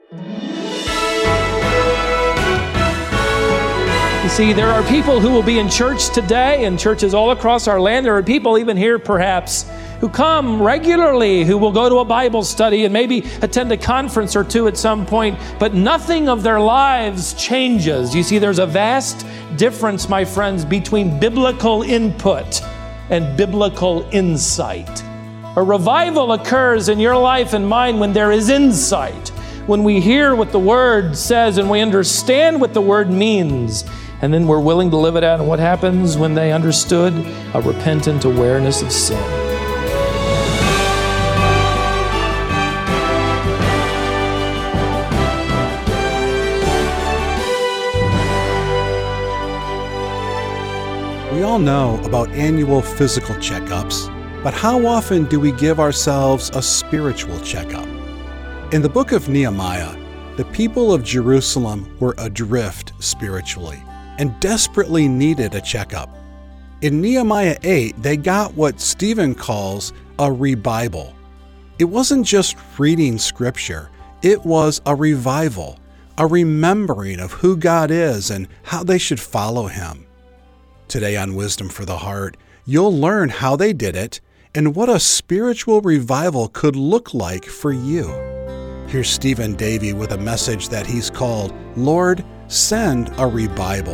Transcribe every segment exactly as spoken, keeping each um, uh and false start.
You see, there are people who will be in church today and churches all across our land. There are people even here perhaps who come regularly, who will go to a Bible study and maybe attend a conference or two at some point, but nothing of their lives changes. You see, there's a vast difference, my friends, between biblical input and biblical insight. A revival occurs in your life and mine when there is insight, when we hear what the Word says and we understand what the Word means, and then we're willing to live it out. And what happens when they understood? A repentant awareness of sin. We all know about annual physical checkups, but how often do we give ourselves a spiritual checkup? In the book of Nehemiah, the people of Jerusalem were adrift spiritually and desperately needed a checkup. In Nehemiah eight, they got what Stephen calls a rebible. It wasn't just reading scripture, it was a revival, a remembering of who God is and how they should follow Him. Today on Wisdom for the Heart, you'll learn how they did it and what a spiritual revival could look like for you. Here's Stephen Davey with a message that he's called, Lord, Send a Rebible.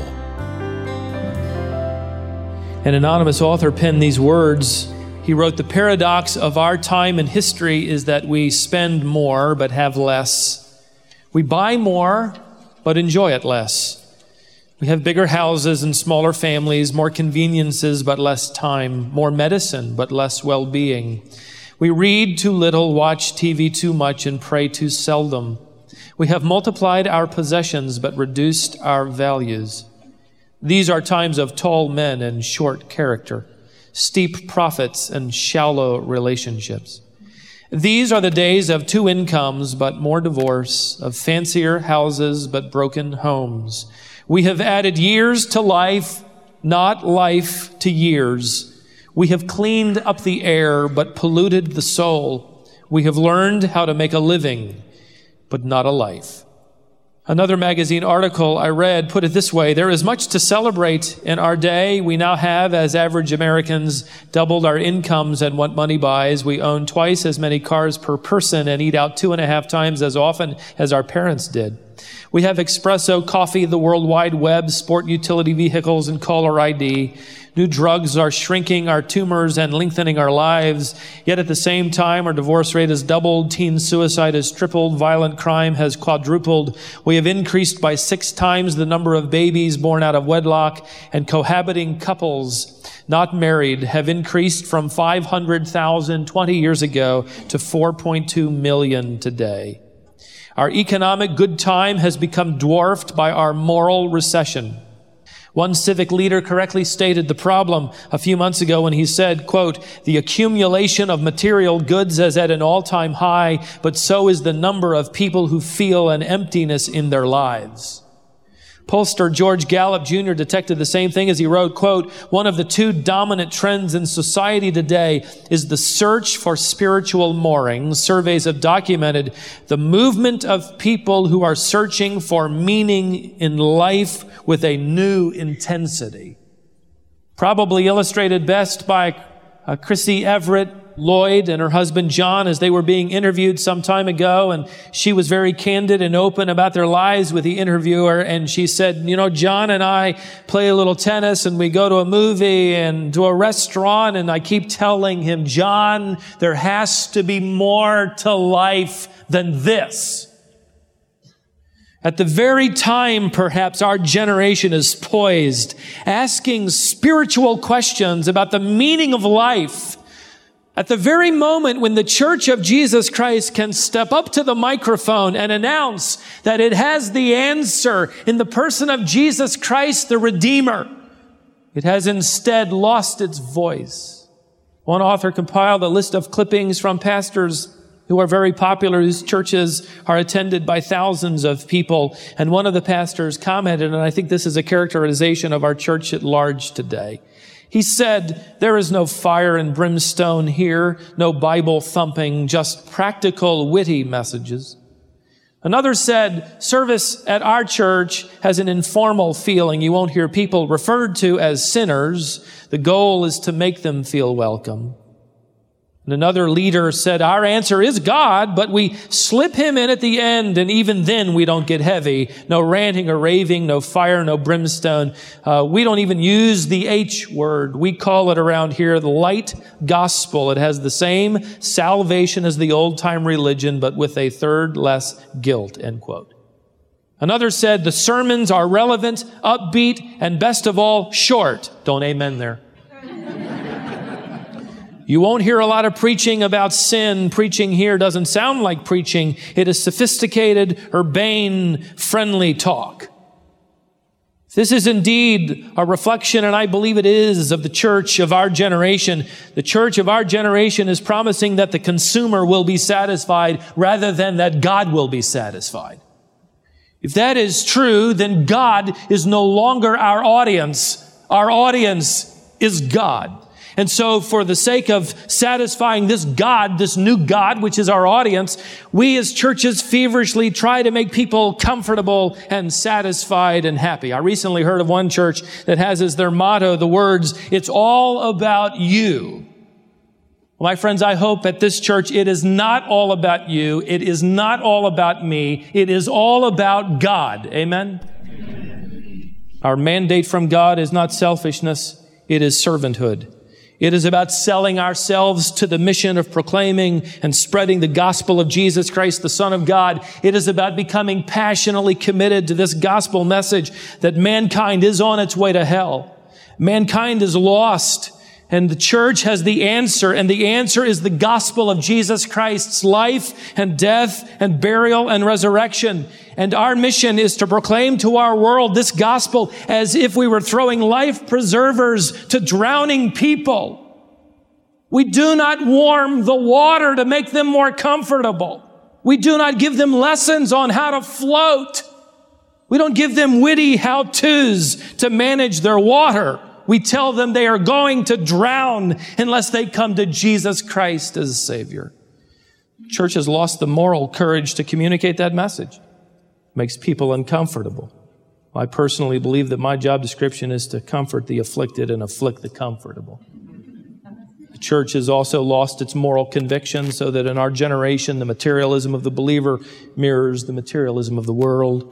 An anonymous author penned these words. He wrote, "The paradox of our time and history is that we spend more but have less. We buy more but enjoy it less. We have bigger houses and smaller families, more conveniences but less time, more medicine but less well-being. We read too little, watch T V too much, and pray too seldom. We have multiplied our possessions but reduced our values. These are times of tall men and short character, steep profits and shallow relationships. These are the days of two incomes but more divorce, of fancier houses but broken homes. We have added years to life, not life to years. We have cleaned up the air, but polluted the soul. We have learned how to make a living, but not a life." Another magazine article I read put it this way: "There is much to celebrate in our day. We now have, as average Americans, doubled our incomes and what money buys. We own twice as many cars per person and eat out two and a half times as often as our parents did. We have espresso, coffee, the World Wide Web, sport utility vehicles, and caller I D. New drugs are shrinking our tumors and lengthening our lives. Yet at the same time, our divorce rate has doubled, teen suicide has tripled, violent crime has quadrupled. We have increased by six times the number of babies born out of wedlock, and cohabiting couples not married have increased from five hundred thousand twenty years ago to four point two million today. Our economic good time has become dwarfed by our moral recession." One civic leader correctly stated the problem a few months ago when he said, quote, "The accumulation of material goods is at an all-time high, but so is the number of people who feel an emptiness in their lives." Pollster George Gallup Junior detected the same thing as he wrote, quote, "One of the two dominant trends in society today is the search for spiritual moorings. Surveys have documented the movement of people who are searching for meaning in life with a new intensity." Probably illustrated best by uh, Chrissy Everett Lloyd and her husband John as they were being interviewed some time ago, and she was very candid and open about their lives with the interviewer, and she said, "You know, John and I play a little tennis and we go to a movie and to a restaurant, and I keep telling him, John, there has to be more to life than this." At the very time, perhaps, our generation is poised, asking spiritual questions about the meaning of life, at the very moment when the Church of Jesus Christ can step up to the microphone and announce that it has the answer in the person of Jesus Christ, the Redeemer, it has instead lost its voice. One author compiled a list of clippings from pastors who are very popular, whose churches are attended by thousands of people. And one of the pastors commented, and I think this is a characterization of our church at large today. He said, "There is no fire and brimstone here, no Bible thumping, just practical, witty messages. Another said, service at our church has an informal feeling. You won't hear people referred to as sinners. The goal is to make them feel welcome. And another leader said, our answer is God, but we slip him in at the end, and even then we don't get heavy. No ranting or raving, no fire, no brimstone. Uh, we don't even use the H word. We call it around here the light gospel. It has the same salvation as the old-time religion, but with a third less guilt, end quote. Another said, the sermons are relevant, upbeat, and best of all, short. Don't amen there. You won't hear a lot of preaching about sin. Preaching here doesn't sound like preaching. It is sophisticated, urbane, friendly talk. This is indeed a reflection, and I believe it is, of the church of our generation. The church of our generation is promising that the consumer will be satisfied rather than that God will be satisfied. If that is true, then God is no longer our audience. Our audience is God. And so for the sake of satisfying this God, this new God, which is our audience, we as churches feverishly try to make people comfortable and satisfied and happy. I recently heard of one church that has as their motto the words, it's all about you. Well, my friends, I hope at this church it is not all about you. It is not all about me. It is all about God. Amen? Amen. Our mandate from God is not selfishness. It is servanthood. It is about selling ourselves to the mission of proclaiming and spreading the gospel of Jesus Christ, the Son of God. It is about becoming passionately committed to this gospel message that mankind is on its way to hell. Mankind is lost, and the church has the answer, and the answer is the gospel of Jesus Christ's life and death and burial and resurrection. And our mission is to proclaim to our world this gospel as if we were throwing life preservers to drowning people. We do not warm the water to make them more comfortable. We do not give them lessons on how to float. We don't give them witty how-tos to manage their water. We tell them they are going to drown unless they come to Jesus Christ as Savior. The church has lost the moral courage to communicate that message. It makes people uncomfortable. I personally believe that my job description is to comfort the afflicted and afflict the comfortable. The church has also lost its moral conviction, so that in our generation, the materialism of the believer mirrors the materialism of the world.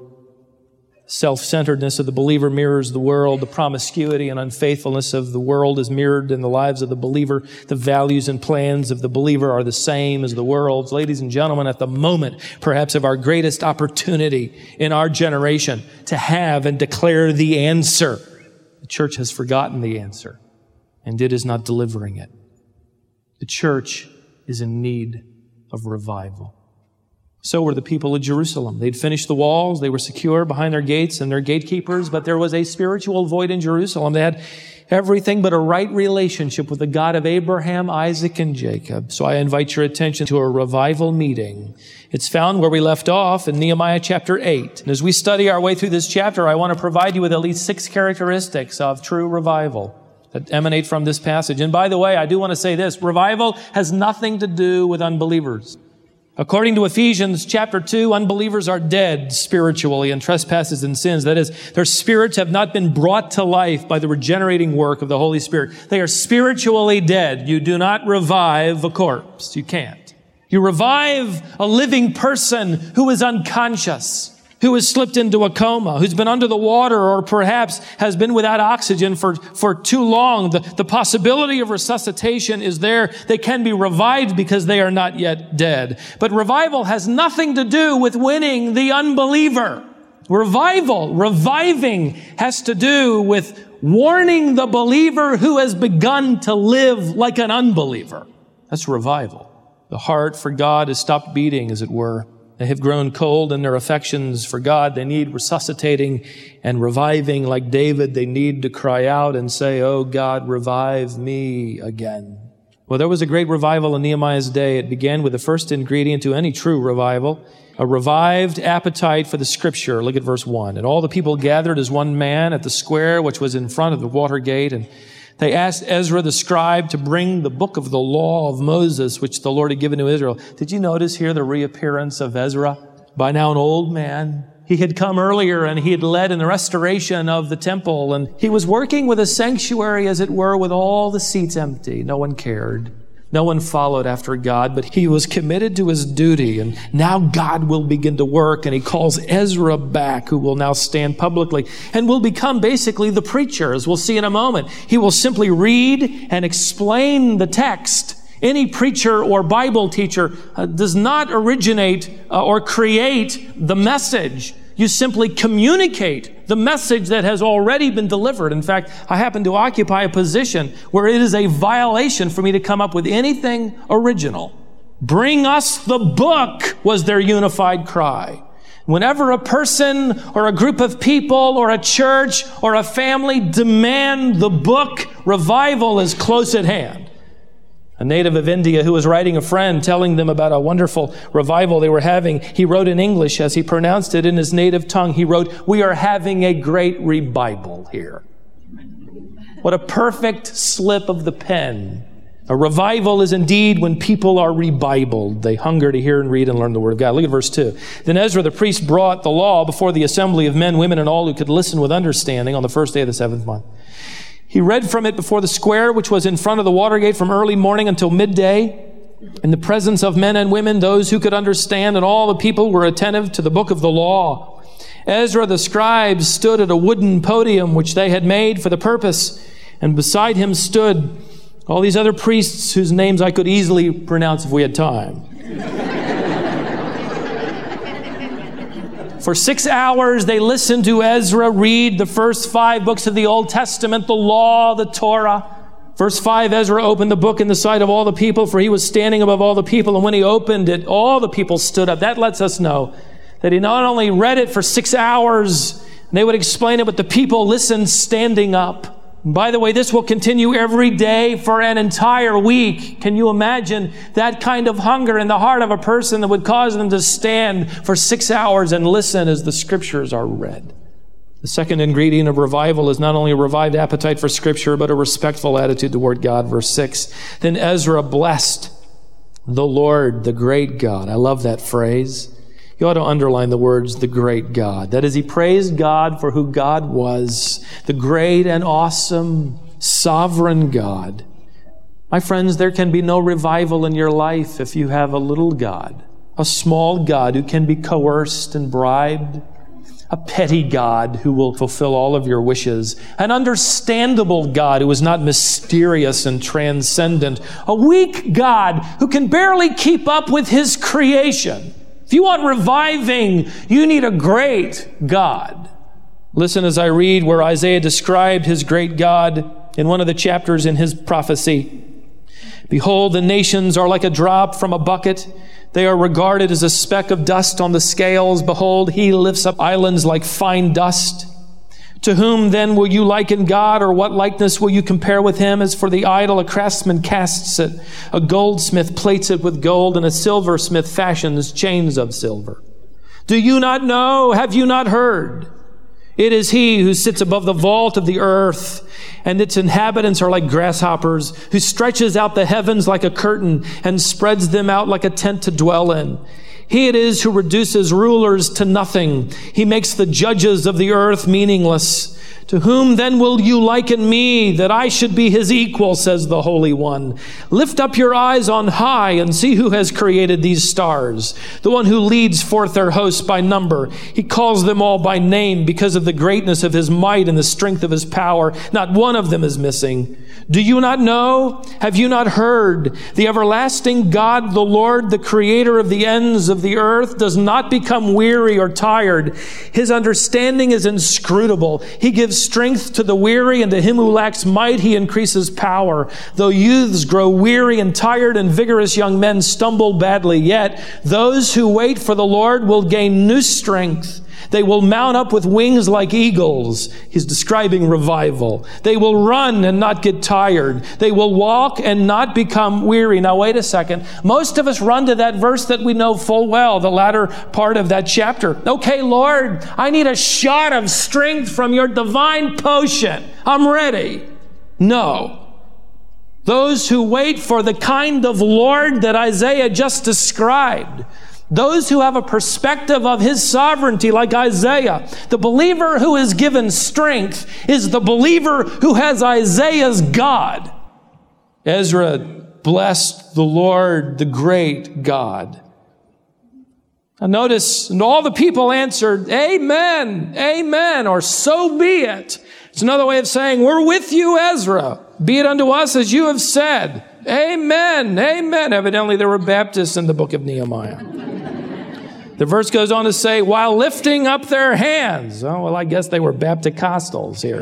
Self-centeredness of the believer mirrors the world. The promiscuity and unfaithfulness of the world is mirrored in the lives of the believer. The values and plans of the believer are the same as the world's. Ladies and gentlemen, at the moment, perhaps of our greatest opportunity in our generation to have and declare the answer, the church has forgotten the answer, and it is not delivering it. The church is in need of revival. So were the people of Jerusalem. They'd finished the walls. They were secure behind their gates and their gatekeepers, but there was a spiritual void in Jerusalem. They had everything but a right relationship with the God of Abraham, Isaac, and Jacob. So I invite your attention to a revival meeting. It's found where we left off in Nehemiah chapter eight. And as we study our way through this chapter, I want to provide you with at least six characteristics of true revival that emanate from this passage. And by the way, I do want to say this. Revival has nothing to do with unbelievers. According to Ephesians chapter two, unbelievers are dead spiritually in trespasses and sins. That is, their spirits have not been brought to life by the regenerating work of the Holy Spirit. They are spiritually dead. You do not revive a corpse. You can't. You revive a living person who is unconscious, who has slipped into a coma, who's been under the water, or perhaps has been without oxygen for, for too long. The, the possibility of resuscitation is there. They can be revived because they are not yet dead. But revival has nothing to do with winning the unbeliever. Revival, reviving, has to do with warning the believer who has begun to live like an unbeliever. That's revival. The heart for God has stopped beating, as it were. They have grown cold in their affections for God. They need resuscitating and reviving. Like David, they need to cry out and say, "Oh God, revive me again." Well, there was a great revival in Nehemiah's day. It began with the first ingredient to any true revival, a revived appetite for the Scripture. Look at verse one. And all the people gathered as one man at the square which was in front of the water gate, and they asked Ezra the scribe to bring the book of the law of Moses, which the Lord had given to Israel. Did you notice here the reappearance of Ezra? by now an old man. He had come earlier and he had led in the restoration of the temple, and he was working with a sanctuary, as it were, with all the seats empty. No one cared. No one followed after God, but he was committed to his duty, and now God will begin to work, and he calls Ezra back, who will now stand publicly and will become basically the preacher, as we'll see in a moment. He will simply read and explain the text. Any preacher or Bible teacher uh, does not originate uh, or create the message. You simply communicate the message that has already been delivered. In fact, I happen to occupy a position where it is a violation for me to come up with anything original. Bring us the book, was their unified cry. Whenever a person or a group of people or a church or a family demand the book, revival is close at hand. A native of India who was writing a friend telling them about a wonderful revival they were having, he wrote in English as he pronounced it in his native tongue. He wrote, "We are having a great revival here." What a perfect slip of the pen. A revival is indeed when people are rebibled. They hunger to hear and read and learn the Word of God. Look at verse two. Then Ezra the priest brought the law before the assembly of men, women, and all who could listen with understanding on the first day of the seventh month. He read from it before the square, which was in front of the water gate, from early morning until midday, in the presence of men and women, those who could understand, and all the people were attentive to the book of the law. Ezra the scribe stood at a wooden podium which they had made for the purpose, and beside him stood all these other priests whose names I could easily pronounce if we had time. For six hours, they listened to Ezra read the first five books of the Old Testament, the law, the Torah. Verse five, Ezra opened the book in the sight of all the people, for he was standing above all the people. And when he opened it, all the people stood up. That lets us know that he not only read it for six hours, and they would explain it, but the people listened standing up. By the way, this will continue every day for an entire week. Can you imagine that kind of hunger in the heart of a person that would cause them to stand for six hours and listen as the scriptures are read? The second ingredient of revival is not only a revived appetite for scripture, but a respectful attitude toward God. Verse six, then Ezra blessed the Lord, the great God. I love that phrase. You ought to underline the words, the great God. That is, he praised God for who God was, the great and awesome, sovereign God. My friends, there can be no revival in your life if you have a little God, a small God who can be coerced and bribed, a petty God who will fulfill all of your wishes, an understandable God who is not mysterious and transcendent, a weak God who can barely keep up with his creation. If you want reviving, you need a great God. Listen as I read where Isaiah described his great God in one of the chapters in his prophecy. Behold, the nations are like a drop from a bucket. They are regarded as a speck of dust on the scales. Behold, he lifts up islands like fine dust. To whom then will you liken God, or what likeness will you compare with him? As for the idol, a craftsman casts it, a goldsmith plates it with gold, and a silversmith fashions chains of silver. Do you not know? Have you not heard? It is he who sits above the vault of the earth, and its inhabitants are like grasshoppers, who stretches out the heavens like a curtain and spreads them out like a tent to dwell in. He it is who reduces rulers to nothing. He makes the judges of the earth meaningless. To whom then will you liken me, that I should be his equal, says the Holy One? Lift up your eyes on high and see who has created these stars, the one who leads forth their hosts by number. He calls them all by name because of the greatness of his might and the strength of his power. Not one of them is missing. Do you not know? Have you not heard? The everlasting God, the Lord, the creator of the ends of the earth, does not become weary or tired. His understanding is inscrutable. He gives strength to the weary, and to him who lacks might he increases power. Though youths grow weary and tired, and vigorous young men stumble badly, yet those who wait for the Lord will gain new strength. They will mount up with wings like eagles. He's describing revival. They will run and not get tired. They will walk and not become weary. Now, wait a second. Most of us run to that verse that we know full well, the latter part of that chapter. Okay, Lord, I need a shot of strength from your divine potion. I'm ready. No. Those who wait for the kind of Lord that Isaiah just described, Those who have a perspective of his sovereignty, like Isaiah. The believer who is given strength is the believer who has Isaiah's God. Ezra blessed the Lord, the great God. Now notice, and all the people answered, Amen, Amen, or so be it. It's another way of saying, we're with you, Ezra. Be it unto us as you have said. Amen, Amen. Evidently there were Baptists in the book of Nehemiah. The verse goes on to say, while lifting up their hands. Oh, well, I guess they were Bapticostals here.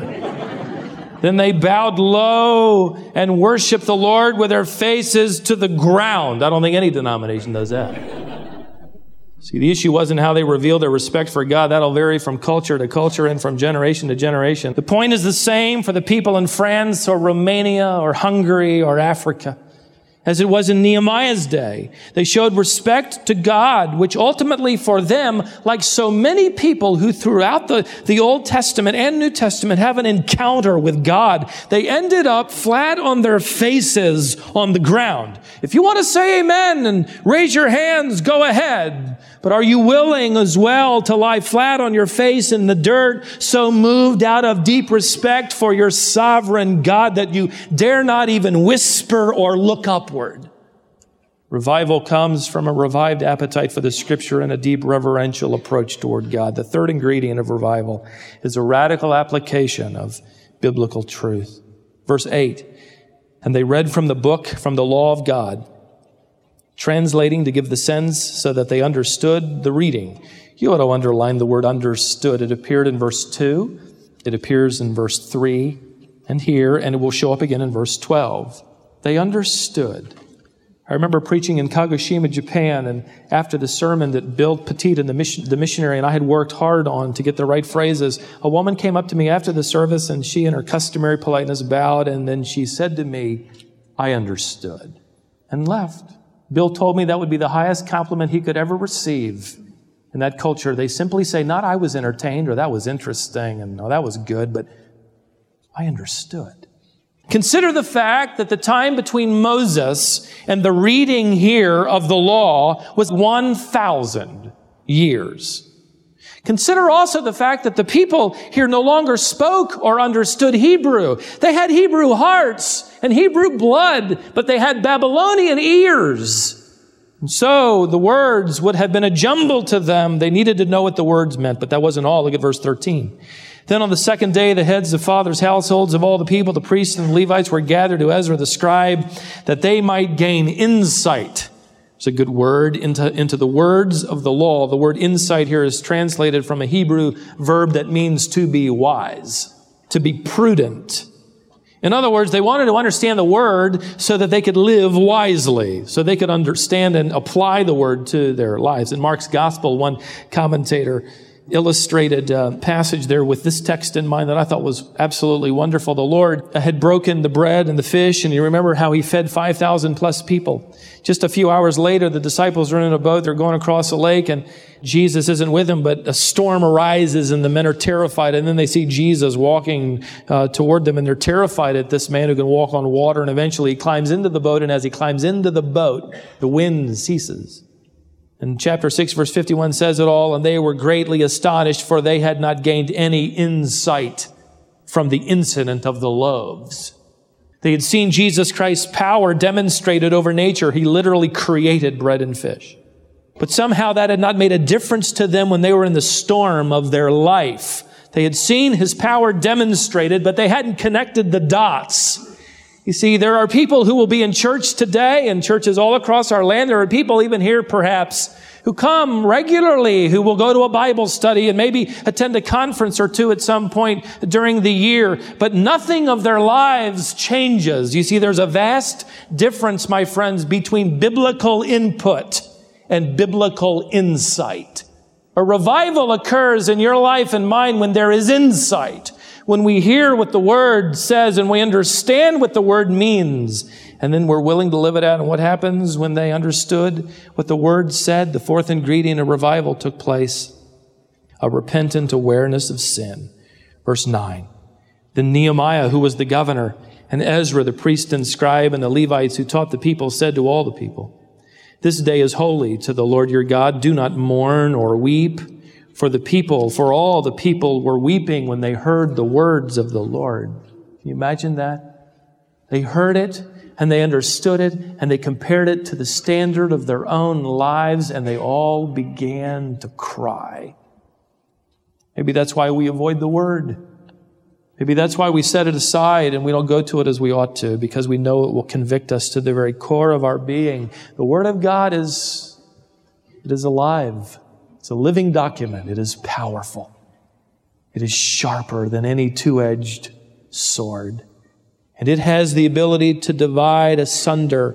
Then they bowed low and worshiped the Lord with their faces to the ground. I don't think any denomination does that. See, the issue wasn't how they revealed their respect for God. That'll vary from culture to culture and from generation to generation. The point is the same for the people in France or Romania or Hungary or Africa as it was in Nehemiah's day. They showed respect to God, which ultimately for them, like so many people who throughout the, the Old Testament and New Testament have an encounter with God, they ended up flat on their faces on the ground. If you want to say amen and raise your hands, go ahead. But are you willing as well to lie flat on your face in the dirt, so moved out of deep respect for your sovereign God that you dare not even whisper or look upward? Revival comes from a revived appetite for the Scripture and a deep reverential approach toward God. The third ingredient of revival is a radical application of biblical truth. Verse eight, and they read from the book, from the law of God, translating to give the sense so that they understood the reading. You ought to underline the word understood. It appeared in verse two. It appears in verse three and here, and it will show up again in verse twelve. They understood. I remember preaching in Kagoshima, Japan, and after the sermon that Bill Petit and the, mission, the missionary and I had worked hard on to get the right phrases, a woman came up to me after the service, and she in her customary politeness bowed, and then she said to me, I understood, and left. Bill told me that would be the highest compliment he could ever receive. In that culture, they simply say, not I was entertained or that was interesting and no, that was good, but I understood. Consider the fact that the time between Moses and the reading here of the law was one thousand years. Consider also the fact that the people here no longer spoke or understood Hebrew. They had Hebrew hearts and Hebrew blood, but they had Babylonian ears. And so the words would have been a jumble to them. They needed to know what the words meant, but that wasn't all. Look at verse thirteen. Then on the second day, the heads of fathers' households of all the people, the priests and the Levites, were gathered to Ezra the scribe, that they might gain insight. It's a good word, into, into the words of the law. The word insight here is translated from a Hebrew verb that means to be wise, to be prudent. In other words, they wanted to understand the word so that they could live wisely, so they could understand and apply the word to their lives. In Mark's gospel, one commentator illustrated a passage there with this text in mind that I thought was absolutely wonderful. The Lord had broken the bread and the fish, and you remember how he fed five thousand plus people. Just a few hours later, the disciples are in a boat. They're going across a lake, and Jesus isn't with them, but a storm arises, and the men are terrified. And then they see Jesus walking uh, toward them, and they're terrified at this man who can walk on water. And eventually he climbs into the boat, and as he climbs into the boat, the wind ceases. And chapter six, verse fifty-one says it all, and they were greatly astonished, for they had not gained any insight from the incident of the loaves. They had seen Jesus Christ's power demonstrated over nature. He literally created bread and fish. But somehow that had not made a difference to them when they were in the storm of their life. They had seen his power demonstrated, but they hadn't connected the dots. You see, there are people who will be in church today and churches all across our land. There are people even here perhaps who come regularly, who will go to a Bible study and maybe attend a conference or two at some point during the year, but nothing of their lives changes. You see, there's a vast difference, my friends, between biblical input and biblical insight. A revival occurs in your life and mine when there is insight. When we hear what the Word says and we understand what the Word means, and then we're willing to live it out. And what happens when they understood what the Word said? The fourth ingredient of revival took place. A repentant awareness of sin. Verse nine. Then Nehemiah, who was the governor, and Ezra, the priest and scribe, and the Levites who taught the people, said to all the people, This day is holy to the Lord your God. Do not mourn or weep, for the people, for all the people were weeping when they heard the words of the Lord. Can you imagine that? They heard it and they understood it and they compared it to the standard of their own lives and they all began to cry. Maybe that's why we avoid the Word. Maybe that's why we set it aside and we don't go to it as we ought to, because we know it will convict us to the very core of our being. The Word of God is, it is alive. It's a living document. It is powerful. It is sharper than any two-edged sword. And it has the ability to divide asunder.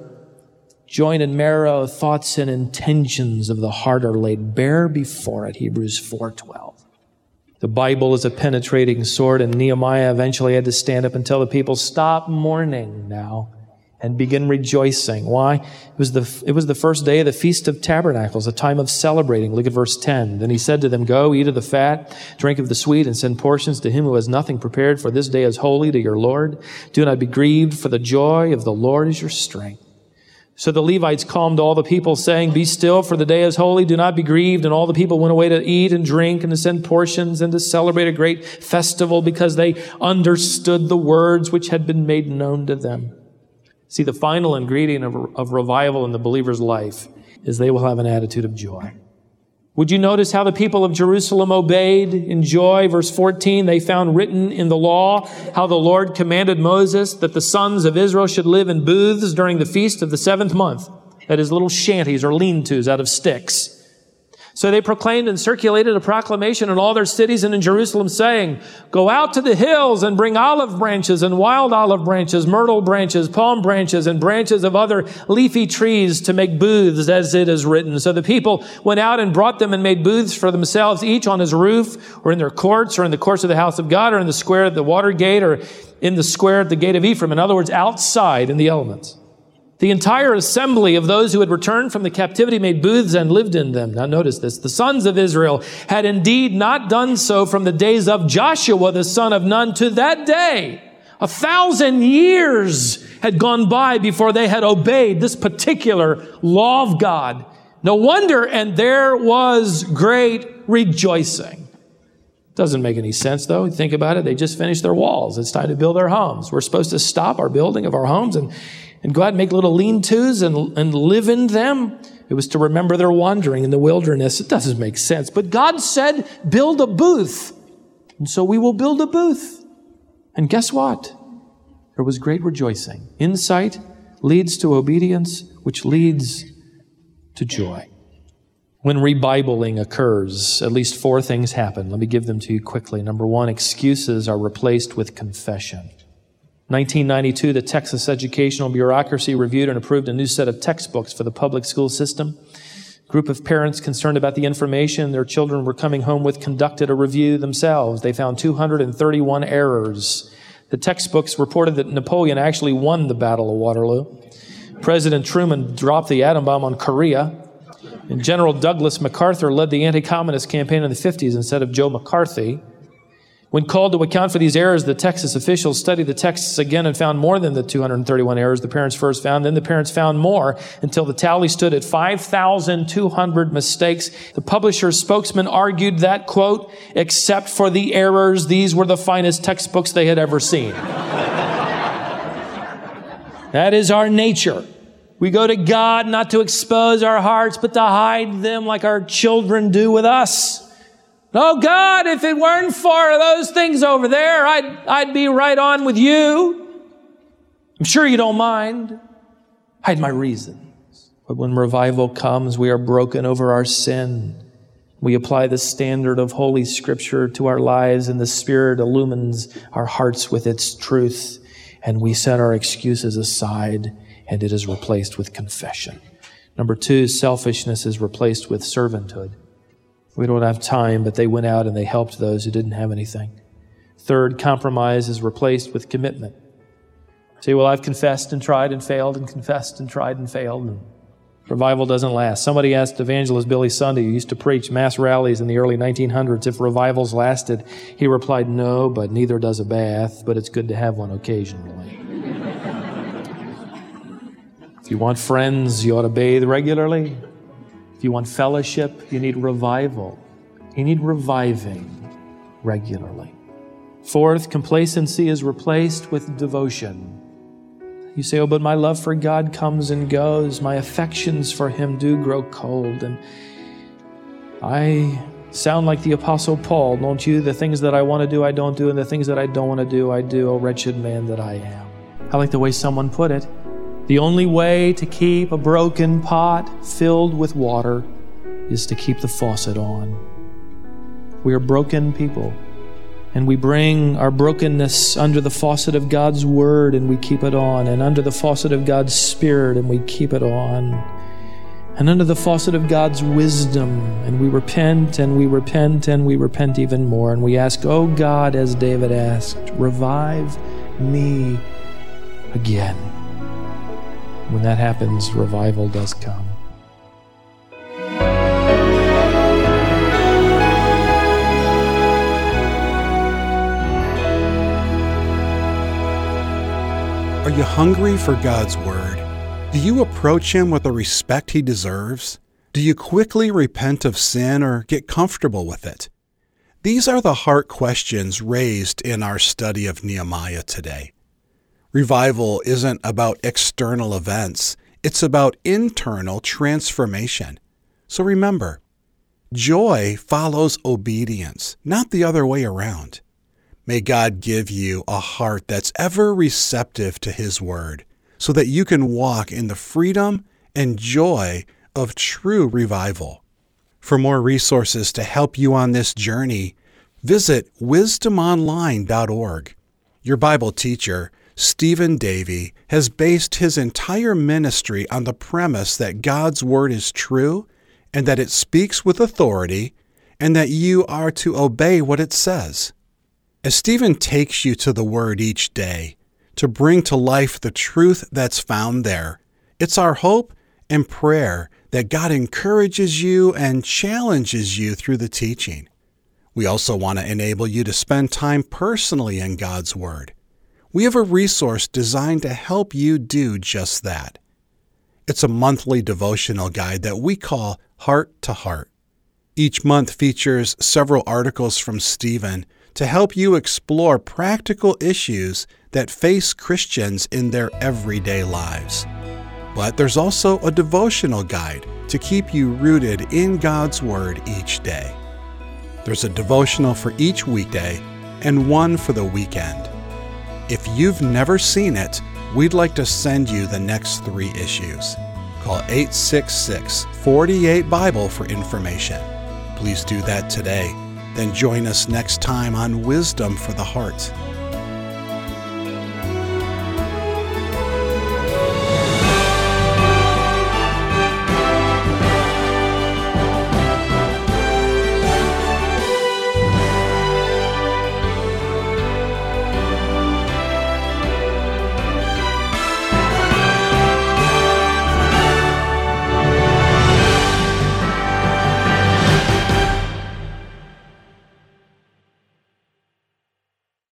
Joint and marrow, thoughts and intentions of the heart are laid bare before it. Hebrews four twelve. The Bible is a penetrating sword, and Nehemiah eventually had to stand up and tell the people, stop mourning now and begin rejoicing. Why? It was the, it was the first day of the Feast of Tabernacles, a time of celebrating. Look at verse ten. Then he said to them, go, eat of the fat, drink of the sweet, and send portions to him who has nothing prepared, for this day is holy to your Lord. Do not be grieved, for the joy of the Lord is your strength. So the Levites calmed all the people, saying, be still, for the day is holy. Do not be grieved. And all the people went away to eat and drink and to send portions and to celebrate a great festival, because they understood the words which had been made known to them. See, the final ingredient of, of revival in the believer's life is they will have an attitude of joy. Would you notice how the people of Jerusalem obeyed in joy? Verse fourteen, they found written in the law how the Lord commanded Moses that the sons of Israel should live in booths during the feast of the seventh month. That is, little shanties or lean-tos out of sticks. So they proclaimed and circulated a proclamation in all their cities and in Jerusalem, saying, go out to the hills and bring olive branches and wild olive branches, myrtle branches, palm branches, and branches of other leafy trees to make booths, as it is written. So the people went out and brought them and made booths for themselves, each on his roof, or in their courts, or in the courts of the house of God, or in the square at the water gate, or in the square at the gate of Ephraim. In other words, outside in the elements. The entire assembly of those who had returned from the captivity made booths and lived in them. Now notice this. The sons of Israel had indeed not done so from the days of Joshua, the son of Nun, to that day. A thousand years had gone by before they had obeyed this particular law of God. No wonder, and there was great rejoicing. Doesn't make any sense, though. Think about it. They just finished their walls. It's time to build our homes. We're supposed to stop our building of our homes and And go out and make little lean-tos and, and live in them. It was to remember their wandering in the wilderness. It doesn't make sense. But God said, build a booth. And so we will build a booth. And guess what? There was great rejoicing. Insight leads to obedience, which leads to joy. When rebibling occurs, at least four things happen. Let me give them to you quickly. Number one, excuses are replaced with confession. nineteen ninety-two, the Texas Educational Bureaucracy reviewed and approved a new set of textbooks for the public school system. A group of parents concerned about the information their children were coming home with conducted a review themselves. They found two hundred thirty-one errors. The textbooks reported that Napoleon actually won the Battle of Waterloo. President Truman dropped the atom bomb on Korea. And General Douglas MacArthur led the anti-communist campaign in the fifties instead of Joe McCarthy. When called to account for these errors, the Texas officials studied the texts again and found more than the two hundred thirty-one errors the parents first found. Then the parents found more until the tally stood at five thousand two hundred mistakes. The publisher's spokesman argued that, quote, except for the errors, these were the finest textbooks they had ever seen. That is our nature. We go to God not to expose our hearts, but to hide them like our children do with us. Oh God, if it weren't for those things over there, I'd, I'd be right on with you. I'm sure you don't mind. Hide my reasons. But when revival comes, we are broken over our sin. We apply the standard of Holy Scripture to our lives, and the Spirit illumines our hearts with its truth. And we set our excuses aside, and it is replaced with confession. Number two, selfishness is replaced with servanthood. We don't have time, but they went out and they helped those who didn't have anything. Third, compromise is replaced with commitment. Say, well, I've confessed and tried and failed and confessed and tried and failed. And revival doesn't last. Somebody asked evangelist Billy Sunday, who used to preach mass rallies in the early nineteen hundreds, if revivals lasted. He replied, no, but neither does a bath, but it's good to have one occasionally. If you want friends, you ought to bathe regularly. If you want fellowship, you need revival. You need reviving regularly. Fourth, complacency is replaced with devotion. You say, oh, but my love for God comes and goes. My affections for Him do grow cold. And I sound like the Apostle Paul, don't you? The things that I want to do, I don't do, and the things that I don't want to do, I do. Oh, wretched man that I am. I like the way someone put it. The only way to keep a broken pot filled with water is to keep the faucet on. We are broken people, and we bring our brokenness under the faucet of God's Word, and we keep it on, and under the faucet of God's Spirit, and we keep it on, and under the faucet of God's wisdom, and we repent, and we repent, and we repent even more, and we ask, oh God, as David asked, revive me again. When that happens, revival does come. Are you hungry for God's Word? Do you approach Him with the respect He deserves? Do you quickly repent of sin or get comfortable with it? These are the heart questions raised in our study of Nehemiah today. Revival isn't about external events. It's about internal transformation. So remember, joy follows obedience, not the other way around. May God give you a heart that's ever receptive to His Word, so that you can walk in the freedom and joy of true revival. For more resources to help you on this journey, visit wisdom online dot org. Your Bible teacher, Stephen Davey, has based his entire ministry on the premise that God's Word is true and that it speaks with authority and that you are to obey what it says. As Stephen takes you to the Word each day to bring to life the truth that's found there, it's our hope and prayer that God encourages you and challenges you through the teaching. We also want to enable you to spend time personally in God's Word. We have a resource designed to help you do just that. It's a monthly devotional guide that we call Heart to Heart. Each month features several articles from Stephen to help you explore practical issues that face Christians in their everyday lives. But there's also a devotional guide to keep you rooted in God's Word each day. There's a devotional for each weekday and one for the weekend. If you've never seen it, we'd like to send you the next three issues. Call eight six six, four eight, Bible for information. Please do that today. Then join us next time on Wisdom for the Heart.